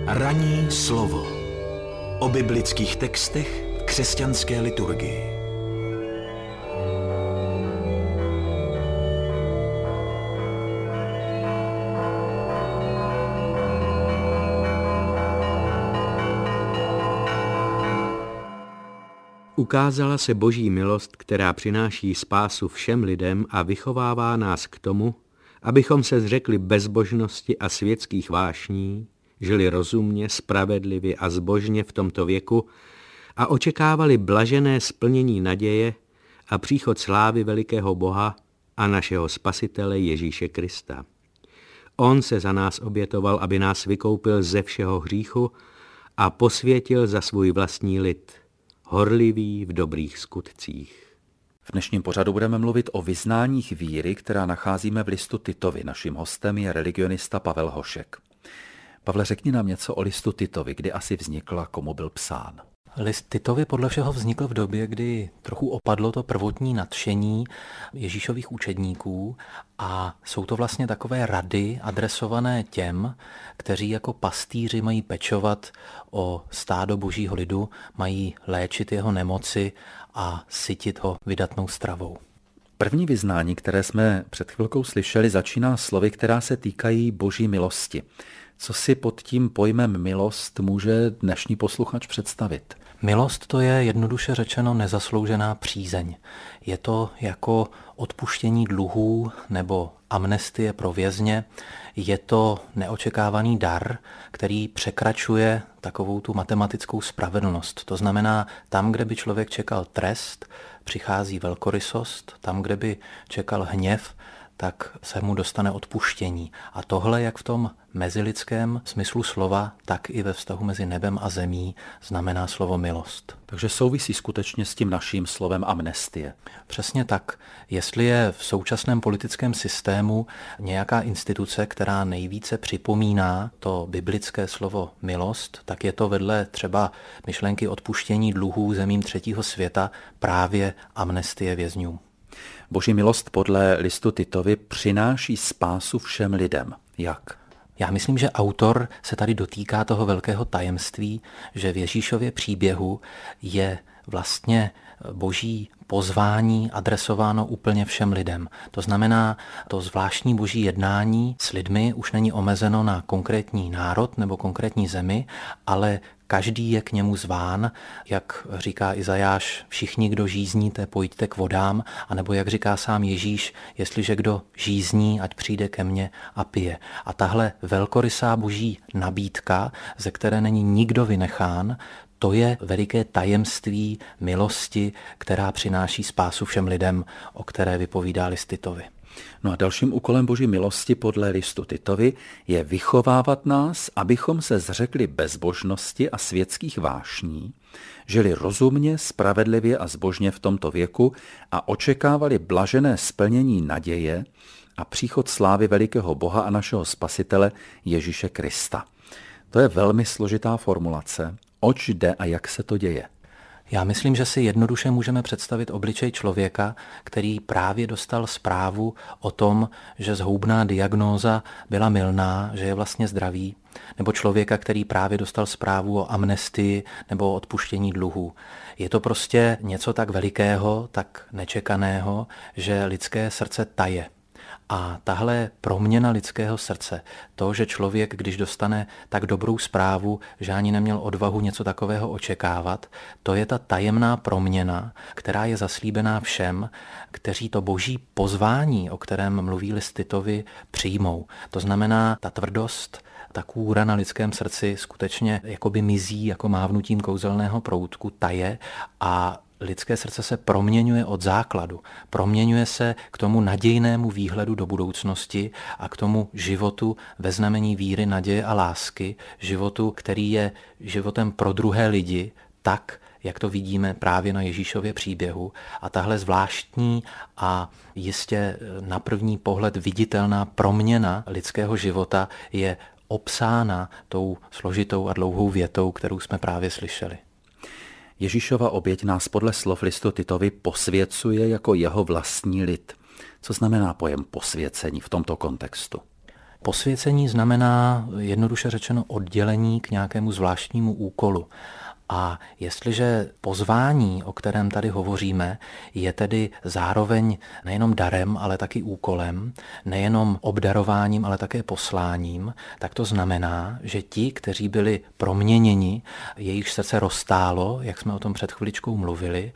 Ranní slovo o biblických textech v křesťanské liturgii. Ukázala se Boží milost, která přináší spásu všem lidem a vychovává nás k tomu, abychom se zřekli bezbožnosti a světských vášní, žili rozumně, spravedlivě a zbožně v tomto věku a očekávali blažené splnění naděje a příchod slávy velikého Boha a našeho Spasitele Ježíše Krista. On se za nás obětoval, aby nás vykoupil ze všeho hříchu a posvětil za svůj vlastní lid, horlivý v dobrých skutcích. V dnešním pořadu budeme mluvit o vyznáních víry, která nacházíme v listu Titovi. Naším hostem je religionista Pavel Hošek. Pavle, řekni nám něco o listu Titovi, kdy asi vznikl a komu byl psán. List Titovi podle všeho vznikl v době, kdy trochu opadlo to prvotní nadšení Ježíšových učedníků a jsou to vlastně takové rady adresované těm, kteří jako pastýři mají pečovat o stádo Božího lidu, mají léčit jeho nemoci a sytit ho vydatnou stravou. První vyznání, které jsme před chvilkou slyšeli, začíná slovy, která se týkají Boží milosti. Co si pod tím pojmem milost může dnešní posluchač představit? Milost to je jednoduše řečeno nezasloužená přízeň. Je to jako odpuštění dluhů nebo amnestie pro vězně. Je to neočekávaný dar, který překračuje takovou tu matematickou spravedlnost. To znamená, tam, kde by člověk čekal trest, přichází velkorysost, tam, kde by čekal hněv, tak se mu dostane odpuštění. A tohle, jak v tom mezilidském smyslu slova, tak i ve vztahu mezi nebem a zemí znamená slovo milost. Takže souvisí skutečně s tím naším slovem amnestie. Přesně tak. Jestli je v současném politickém systému nějaká instituce, která nejvíce připomíná to biblické slovo milost, tak je to vedle třeba myšlenky odpuštění dluhů zemím třetího světa právě amnestie vězňům. Boží milost podle listu Titovi přináší spásu všem lidem. Jak? Já myslím, že autor se tady dotýká toho velkého tajemství, že v Ježíšově příběhu je vlastně Boží pozvání adresováno úplně všem lidem. To znamená, to zvláštní Boží jednání s lidmi už není omezeno na konkrétní národ nebo konkrétní zemi, ale každý je k němu zván, jak říká Izajáš, všichni, kdo žízníte, pojďte k vodám, anebo jak říká sám Ježíš, jestliže kdo žízní, ať přijde ke mně a pije. A tahle velkorysá Boží nabídka, ze které není nikdo vynechán, to je veliké tajemství milosti, která přináší spásu všem lidem, o které vypovídá list Titovi. No a dalším úkolem Boží milosti podle listu Titovi je vychovávat nás, abychom se zřekli bezbožnosti a světských vášní, žili rozumně, spravedlivě a zbožně v tomto věku a očekávali blažené splnění naděje a příchod slávy velikého Boha a našeho Spasitele Ježíše Krista. To je velmi složitá formulace. Oč jde a jak se to děje? Já myslím, že si jednoduše můžeme představit obličej člověka, který právě dostal zprávu o tom, že zhoubná diagnóza byla mylná, že je vlastně zdravý, nebo člověka, který právě dostal zprávu o amnestii nebo o odpuštění dluhů. Je to prostě něco tak velikého, tak nečekaného, že lidské srdce taje. A tahle proměna lidského srdce, to, že člověk, když dostane tak dobrou zprávu, že ani neměl odvahu něco takového očekávat, to je ta tajemná proměna, která je zaslíbená všem, kteří to Boží pozvání, o kterém mluví list Titovi, přijmou. To znamená, ta tvrdost, ta kůra na lidském srdci skutečně jakoby mizí jako mávnutím kouzelného proutku, taje a lidské srdce se proměňuje od základu. Proměňuje se k tomu nadějnému výhledu do budoucnosti a k tomu životu ve znamení víry, naděje a lásky, životu, který je životem pro druhé lidi, tak, jak to vidíme právě na Ježíšově příběhu. A tahle zvláštní a jistě na první pohled viditelná proměna lidského života je obsána tou složitou a dlouhou větou, kterou jsme právě slyšeli. Ježíšova oběť nás podle slov listu Titovi posvěcuje jako jeho vlastní lid. Co znamená pojem posvěcení v tomto kontextu? Posvěcení znamená jednoduše řečeno oddělení k nějakému zvláštnímu úkolu. A jestliže pozvání, o kterém tady hovoříme, je tedy zároveň nejenom darem, ale taky úkolem, nejenom obdarováním, ale také posláním, tak to znamená, že ti, kteří byli proměněni, jejich srdce roztálo, jak jsme o tom před chviličkou mluvili,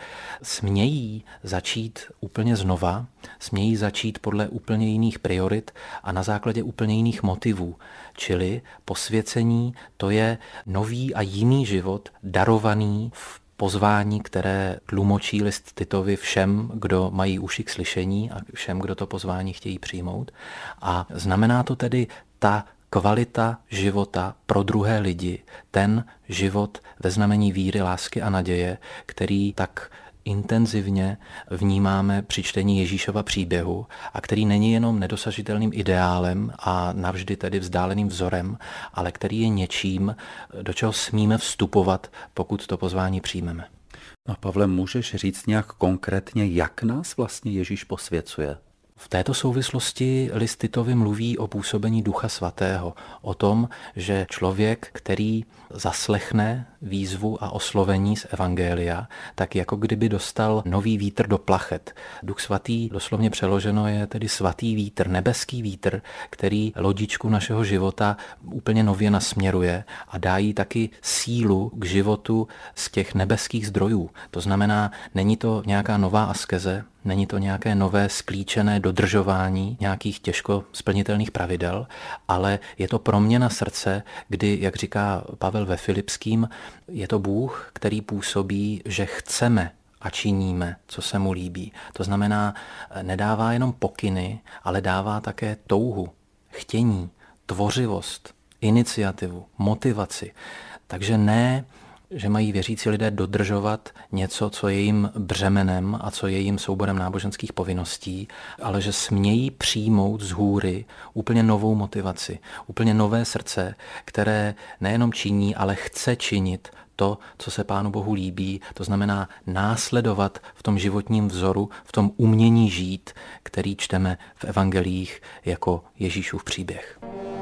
smějí začít úplně znova, smějí začít podle úplně jiných priorit a na základě úplně jiných motivů. Čili posvěcení, to je nový a jiný život, darovaný v pozvání, které tlumočí list Titovi všem, kdo mají uši k slyšení a všem, kdo to pozvání chtějí přijmout. A znamená to tedy ta kvalita života pro druhé lidi, ten život ve znamení víry, lásky a naděje, který tak intenzivně vnímáme při čtení Ježíšova příběhu a který není jenom nedosažitelným ideálem a navždy tedy vzdáleným vzorem, ale který je něčím, do čeho smíme vstupovat, pokud to pozvání přijmeme. A Pavle, můžeš říct nějak konkrétně, jak nás vlastně Ježíš posvěcuje? V této souvislosti list Titovi mluví o působení Ducha Svatého, o tom, že člověk, který zaslechne výzvu a oslovení z evangelia, tak jako kdyby dostal nový vítr do plachet. Duch Svatý, doslovně přeloženo, je tedy svatý vítr, nebeský vítr, který lodičku našeho života úplně nově nasměruje a dá jí taky sílu k životu z těch nebeských zdrojů. To znamená, není to nějaká nová askeze, není to nějaké nové sklíčené dodržování nějakých těžko splnitelných pravidel, ale je to proměna srdce, kdy, jak říká Pavel ve Filipským, je to Bůh, který působí, že chceme a činíme, co se mu líbí. To znamená, nedává jenom pokyny, ale dává také touhu, chtění, tvořivost, iniciativu, motivaci. Takže ne, že mají věřící lidé dodržovat něco, co je jim břemenem a co je jim souborem náboženských povinností, ale že smějí přijmout z hůry úplně novou motivaci, úplně nové srdce, které nejenom činí, ale chce činit to, co se Pánu Bohu líbí, to znamená následovat v tom životním vzoru, v tom umění žít, který čteme v evangelích jako Ježíšův příběh.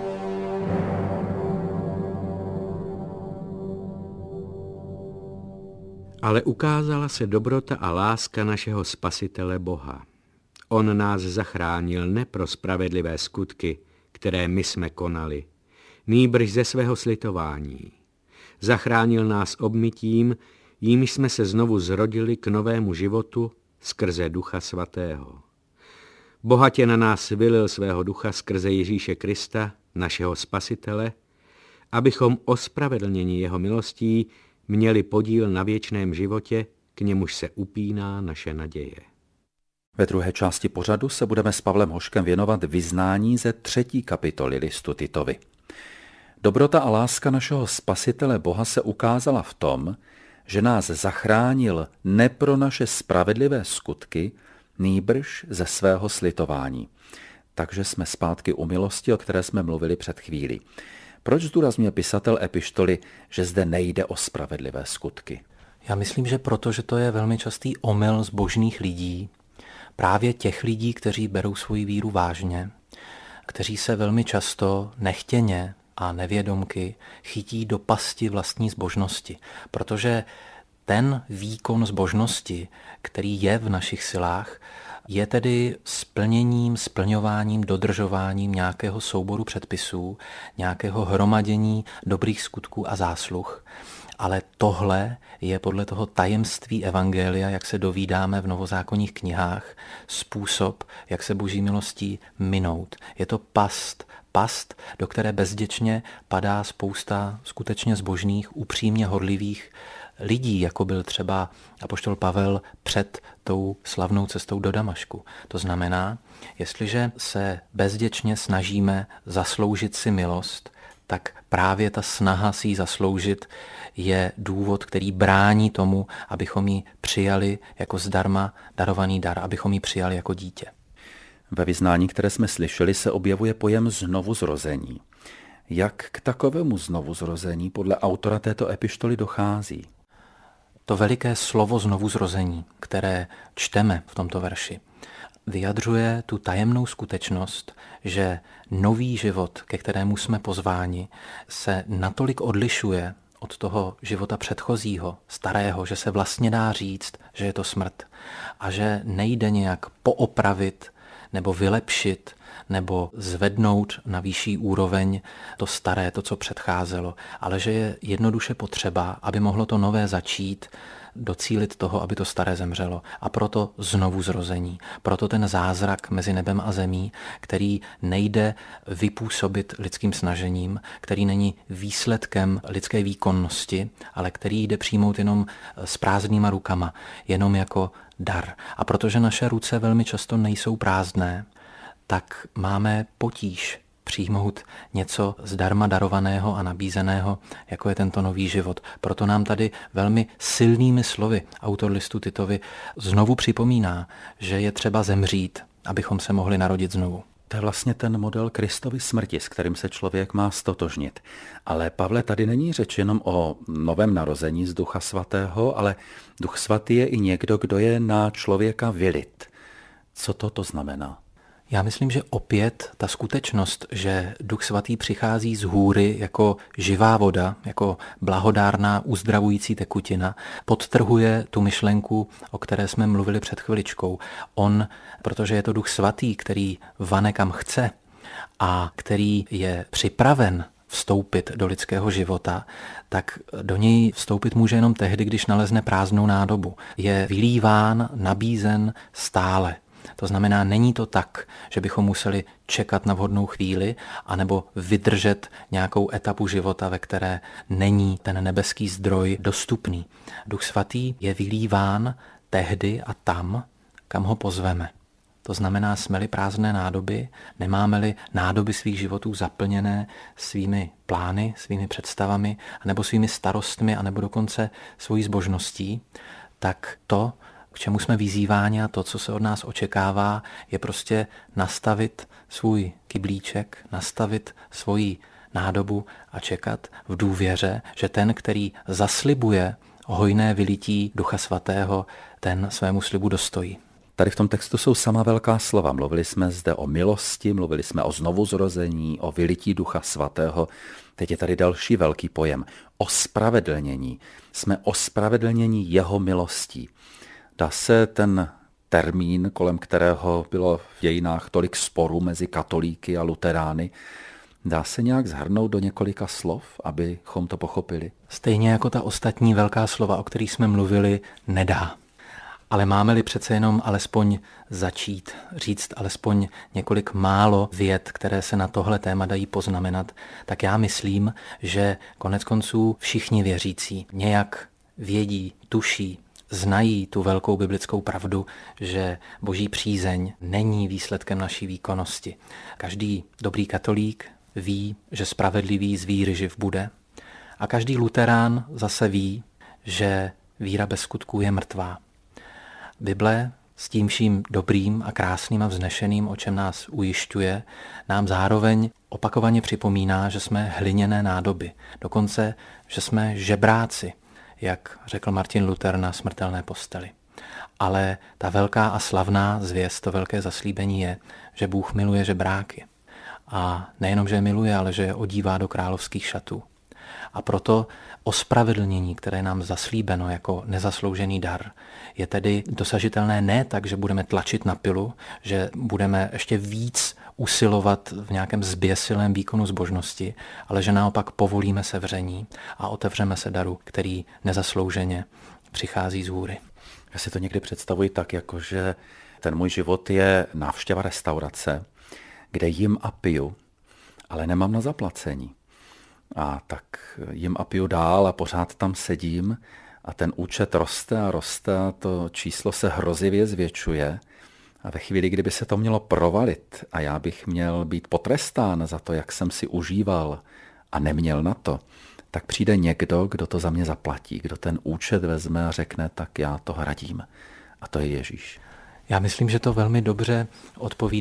Ale ukázala se dobrota a láska našeho Spasitele Boha. On nás zachránil ne pro spravedlivé skutky, které my jsme konali, nýbrž ze svého slitování. Zachránil nás obmytím, jímž jsme se znovu zrodili k novému životu skrze Ducha Svatého. Bohatě na nás vylil svého ducha skrze Ježíše Krista, našeho Spasitele, abychom ospravedlněni jeho milostí měli podíl na věčném životě, k němuž se upíná naše naděje. Ve druhé části pořadu se budeme s Pavlem Hoškem věnovat vyznání ze 3. kapitoly listu Titovi. Dobrota a láska našeho Spasitele Boha se ukázala v tom, že nás zachránil ne pro naše spravedlivé skutky, nýbrž ze svého slitování. Takže jsme zpátky u milosti, o které jsme mluvili před chvílí. Proč zdůrazňuje pisatel epištoly, že zde nejde o spravedlivé skutky? Já myslím, že protože to je velmi častý omyl zbožných lidí, právě těch lidí, kteří berou svoji víru vážně, kteří se velmi často nechtěně a nevědomky chytí do pasti vlastní zbožnosti, protože ten výkon zbožnosti, který je v našich silách, je tedy splňováním, dodržováním nějakého souboru předpisů, nějakého hromadění dobrých skutků a zásluh. Ale tohle je podle toho tajemství evangelia, jak se dovídáme v novozákonních knihách, způsob, jak se boží milostí minout. Je to past, do které bezděčně padá spousta skutečně zbožných, upřímně horlivých lidí, jako byl třeba apoštol Pavel před tou slavnou cestou do Damašku. To znamená, jestliže se bezděčně snažíme zasloužit si milost, tak právě ta snaha si ji zasloužit je důvod, který brání tomu, abychom ji přijali jako zdarma darovaný dar, abychom ji přijali jako dítě. Ve vyznání, které jsme slyšeli, se objevuje pojem znovuzrození. Jak k takovému znovuzrození podle autora této epištoly dochází? To veliké slovo znovuzrození, které čteme v tomto verši, vyjadřuje tu tajemnou skutečnost, že nový život, ke kterému jsme pozváni, se natolik odlišuje od toho života předchozího, starého, že se vlastně dá říct, že je to smrt a že nejde nějak poopravit nebo vylepšit nebo zvednout na vyšší úroveň to staré, to, co předcházelo, ale že je jednoduše potřeba, aby mohlo to nové začít, docílit toho, aby to staré zemřelo. A proto znovu zrození. Proto ten zázrak mezi nebem a zemí, který nejde vypůsobit lidským snažením, který není výsledkem lidské výkonnosti, ale který jde přijmout jenom s prázdnýma rukama, jenom jako dar. A protože naše ruce velmi často nejsou prázdné, tak máme potíž přijmout něco zdarma darovaného a nabízeného, jako je tento nový život. Proto nám tady velmi silnými slovy autor listu Titovi znovu připomíná, že je třeba zemřít, abychom se mohli narodit znovu. To je vlastně ten model Kristovy smrti, s kterým se člověk má stotožnit. Ale Pavle, tady není řeč jenom o novém narození z Ducha Svatého, ale Duch Svatý je i někdo, kdo je na člověka vylit. Co to znamená? Já myslím, že opět ta skutečnost, že Duch Svatý přichází z hůry jako živá voda, jako blahodárná uzdravující tekutina, podtrhuje tu myšlenku, o které jsme mluvili před chviličkou. On, protože je to Duch Svatý, který vane kam chce a který je připraven vstoupit do lidského života, tak do něj vstoupit může jenom tehdy, když nalezne prázdnou nádobu. Je vylíván, nabízen stále. To znamená, není to tak, že bychom museli čekat na vhodnou chvíli anebo vydržet nějakou etapu života, ve které není ten nebeský zdroj dostupný. Duch Svatý je vylíván tehdy a tam, kam ho pozveme. To znamená, jsme-li prázdné nádoby, nemáme-li nádoby svých životů zaplněné svými plány, svými představami, anebo svými starostmi, anebo dokonce svojí zbožností, tak to, k čemu jsme vyzýváni a to, co se od nás očekává, je prostě nastavit svůj kyblíček, nastavit svoji nádobu a čekat v důvěře, že ten, který zaslibuje hojné vylití Ducha Svatého, ten svému slibu dostojí. Tady v tom textu jsou sama velká slova. Mluvili jsme zde o milosti, mluvili jsme o znovuzrození, o vylití Ducha Svatého. Teď je tady další velký pojem. Ospravedlnění. Jsme ospravedlnění jeho milostí. Dá se ten termín, kolem kterého bylo v dějinách tolik sporů mezi katolíky a luterány, dá se nějak shrnout do několika slov, abychom to pochopili? Stejně jako ta ostatní velká slova, o kterých jsme mluvili, nedá. Ale máme-li přece jenom alespoň začít, říct alespoň několik málo vět, které se na tohle téma dají poznamenat, tak já myslím, že koneckonců všichni věřící nějak vědí, tuší, znají tu velkou biblickou pravdu, že Boží přízeň není výsledkem naší výkonnosti. Každý dobrý katolík ví, že spravedlivý z víry živ bude. A každý luterán zase ví, že víra bez skutků je mrtvá. Bible s tím vším dobrým a krásným a vznešeným, o čem nás ujišťuje, nám zároveň opakovaně připomíná, že jsme hliněné nádoby. Dokonce, že jsme žebráci, jak řekl Martin Luther na smrtelné posteli. Ale ta velká a slavná zvěst, to velké zaslíbení je, že Bůh miluje žebráky. A nejenom, že je miluje, ale že je odívá do královských šatů. A proto ospravedlnění, které je nám zaslíbeno jako nezasloužený dar, je tedy dosažitelné ne tak, že budeme tlačit na pilu, že budeme ještě víc usilovat v nějakém zběsilém výkonu zbožnosti, ale že naopak povolíme sevření a otevřeme se daru, který nezaslouženě přichází z hůry. Já si to někdy představuji tak, jako že ten můj život je návštěva restaurace, kde jim a piju, ale nemám na zaplacení. A tak jim a piju dál a pořád tam sedím a ten účet roste a roste a to číslo se hrozivě zvětšuje. A ve chvíli, kdyby se to mělo provalit a já bych měl být potrestán za to, jak jsem si užíval a neměl na to, tak přijde někdo, kdo to za mě zaplatí, kdo ten účet vezme a řekne, tak já to hradím. A to je Ježíš. Já myslím, že to velmi dobře odpovídá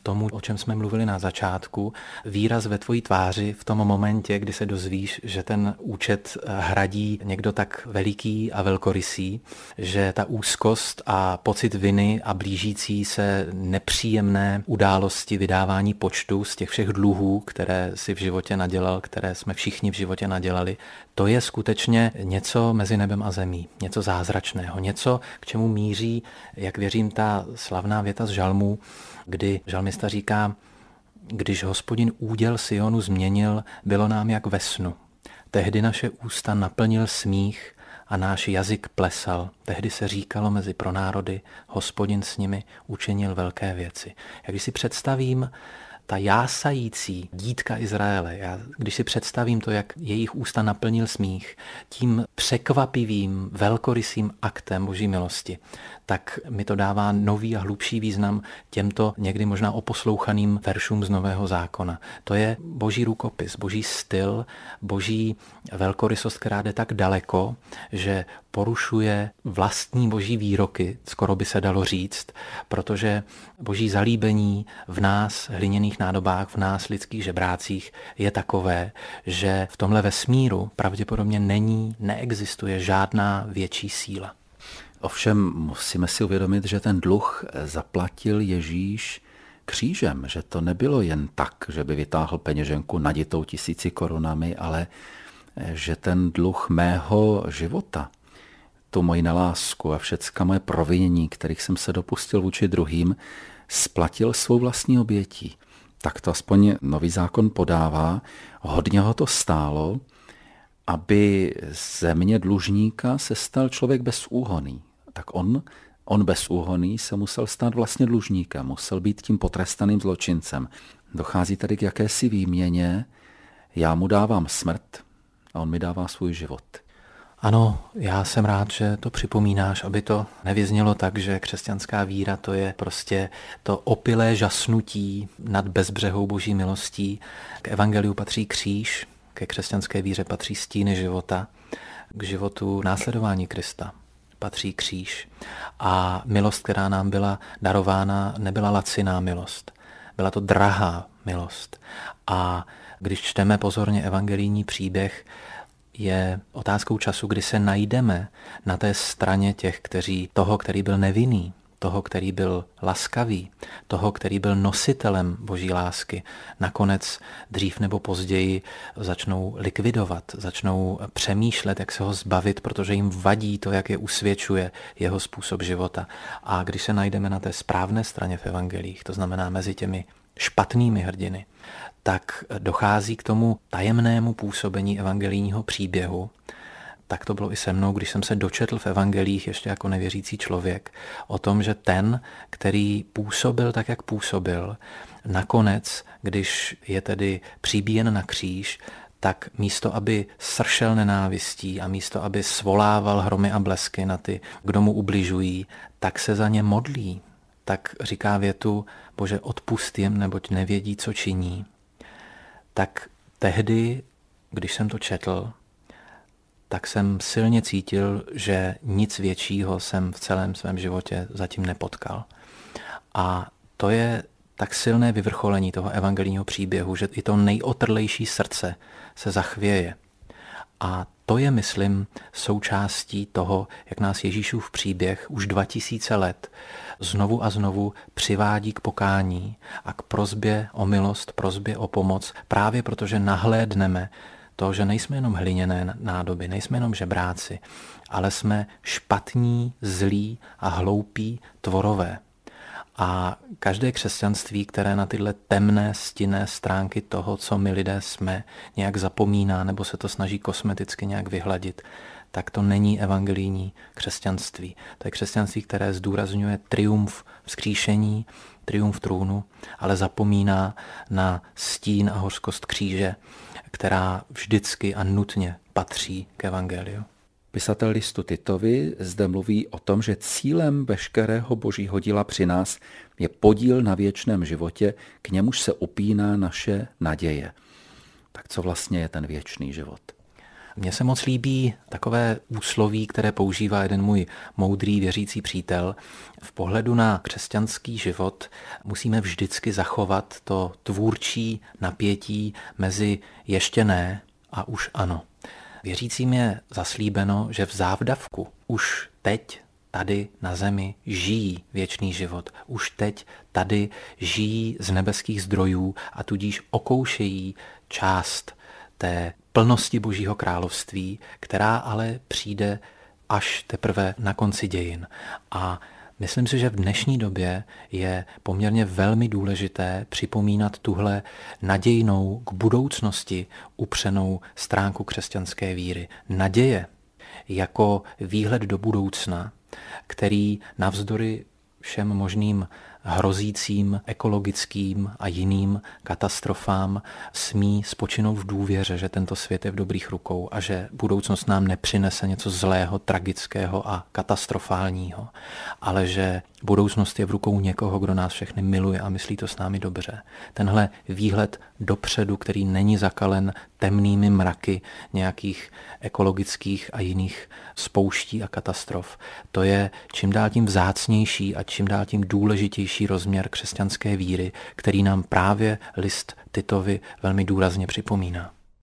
tomu, o čem jsme mluvili na začátku, výraz ve tvojí tváři v tom momentě, kdy se dozvíš, že ten účet hradí někdo tak veliký a velkorysý, že ta úzkost a pocit viny a blížící se nepříjemné události vydávání počtu z těch všech dluhů, které si v životě nadělal, které jsme všichni v životě nadělali, to je skutečně něco mezi nebem a zemí, něco zázračného, něco, k čemu míří, jak věřím, ta slavná věta z žalmů, kdy žalmista říká, když Hospodin úděl Sionu změnil, bylo nám jak ve snu. Tehdy naše ústa naplnil smích a náš jazyk plesal. Tehdy se říkalo mezi pronárody, Hospodin s nimi učinil velké věci. Jak když si představím ta jásající dítka Izraele, když si představím to, jak jejich ústa naplnil smích, tím překvapivým, velkorysým aktem Boží milosti, tak mi to dává nový a hlubší význam těmto někdy možná oposlouchaným veršům z Nového zákona. To je Boží rukopis, Boží styl, Boží velkorysost, která jde tak daleko, že porušuje vlastní Boží výroky, skoro by se dalo říct, protože Boží zalíbení v nás, hliněných nádobách, v nás, lidských žebrácích, je takové, že v tomhle vesmíru pravděpodobně neexistuje žádná větší síla. Ovšem musíme si uvědomit, že ten dluh zaplatil Ježíš křížem, že to nebylo jen tak, že by vytáhl peněženku naditou 1000 korunami, ale že ten dluh mého života, tu moji nelásku a všecka moje provinění, kterých jsem se dopustil vůči druhým, splatil svou vlastní obětí. Tak to aspoň Nový zákon podává. Hodně ho to stálo, aby ze mě dlužníka se stal člověk bezúhonný. Tak on bezúhonný se musel stát vlastně dlužníkem, musel být tím potrestaným zločincem. Dochází tady k jakési výměně, já mu dávám smrt a on mi dává svůj život. Ano, já jsem rád, že to připomínáš, aby to nevyznělo tak, že křesťanská víra to je prostě to opilé žasnutí nad bezbřehou Boží milostí. K evangeliu patří kříž, ke křesťanské víře patří stíny života, k životu následování Krista patří kříž. A milost, která nám byla darována, nebyla laciná milost. Byla to drahá milost. A když čteme pozorně evangelijní příběh, je otázkou času, kdy se najdeme na té straně těch, který byl nevinný, toho, který byl laskavý, toho, který byl nositelem Boží lásky, nakonec dřív nebo později začnou likvidovat, začnou přemýšlet, jak se ho zbavit, protože jim vadí to, jak je usvědčuje jeho způsob života. A když se najdeme na té správné straně v evangelích, to znamená mezi těmi špatnými hrdiny, tak dochází k tomu tajemnému působení evangelijního příběhu. Tak to bylo i se mnou, když jsem se dočetl v evangelích ještě jako nevěřící člověk o tom, že ten, který působil tak, jak působil, nakonec, když je tedy přibíjen na kříž, tak místo, aby sršel nenávistí a místo, aby svolával hromy a blesky na ty, kdo mu ubližují, tak se za ně modlí. Tak říká větu, Bože, odpusť jim, neboť nevědí, co činí. Tak tehdy, když jsem to četl, tak jsem silně cítil, že nic většího jsem v celém svém životě zatím nepotkal. A to je tak silné vyvrcholení toho evangelijního příběhu, že i to nejotrlejší srdce se zachvěje. A to je, myslím, součástí toho, jak nás Ježíšův příběh už 2000 let znovu a znovu přivádí k pokání a k prosbě o milost, prosbě o pomoc, právě protože nahlédneme to, že nejsme jenom hliněné nádoby, nejsme jenom žebráci, ale jsme špatní, zlí a hloupí tvorové. A každé křesťanství, které na tyhle temné, stinné stránky toho, co my lidé jsme, nějak zapomíná nebo se to snaží kosmeticky nějak vyhladit, tak to není evangelijní křesťanství. To je křesťanství, které zdůrazňuje triumf vzkříšení, triumf trůnu, ale zapomíná na stín a hořkost kříže, která vždycky a nutně patří k evangeliu. Pisatel listu Titovi zde mluví o tom, že cílem veškerého božího díla při nás je podíl na věčném životě, k němuž se upíná naše naděje. Tak co vlastně je ten věčný život? Mně se moc líbí takové úsloví, které používá jeden můj moudrý věřící přítel. V pohledu na křesťanský život musíme vždycky zachovat to tvůrčí napětí mezi ještě ne a už ano. Věřícím je zaslíbeno, že v závdavku už teď tady na zemi žijí věčný život. Už teď tady žijí z nebeských zdrojů a tudíž okoušejí část té plnosti Božího království, která ale přijde až teprve na konci dějin. A myslím si, že v dnešní době je poměrně velmi důležité připomínat tuhle nadějnou k budoucnosti upřenou stránku křesťanské víry. Naděje jako výhled do budoucna, který navzdory všem možným hrozícím ekologickým a jiným katastrofám smí spočinout v důvěře, že tento svět je v dobrých rukou a že budoucnost nám nepřinese něco zlého, tragického a katastrofálního, ale že budoucnost je v rukou někoho, kdo nás všechny miluje a myslí to s námi dobře. Tenhle výhled dopředu, který není zakalen temnými mraky nějakých ekologických a jiných spouští a katastrof, to je čím dál tím vzácnější a čím dál tím důležitější rozměr křesťanské víry, který nám právě list Titovi velmi důrazně připomíná.